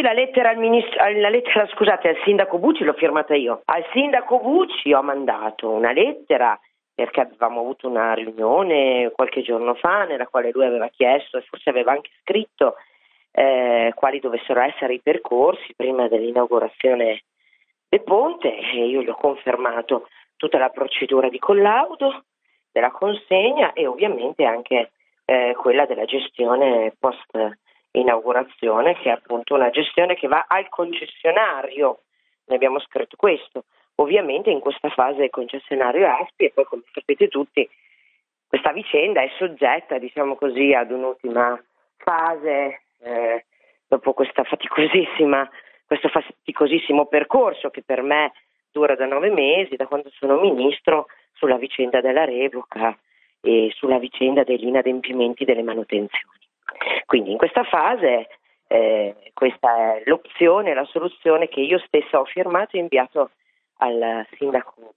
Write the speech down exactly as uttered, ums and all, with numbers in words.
la lettera al ministro, la lettera, scusate, al sindaco Bucci l'ho firmata io. Al sindaco Bucci ho mandato una lettera perché avevamo avuto una riunione qualche giorno fa nella quale lui aveva chiesto e forse aveva anche scritto eh, quali dovessero essere i percorsi prima dell'inaugurazione del ponte, e io gli ho confermato tutta la procedura di collaudo della consegna e ovviamente anche eh, quella della gestione post inaugurazione, che è appunto una gestione che va al concessionario. Ne abbiamo scritto questo. Ovviamente in questa fase il concessionario A S P I, e poi come sapete tutti questa vicenda è soggetta, diciamo così, ad un'ultima fase eh, dopo questa faticosissima questo faticosissimo percorso che per me dura da nove mesi, da quando sono ministro, sulla vicenda della revoca e sulla vicenda degli inadempimenti delle manutenzioni. Quindi in questa fase eh, questa è l'opzione, la soluzione che io stessa ho firmato e inviato al sindaco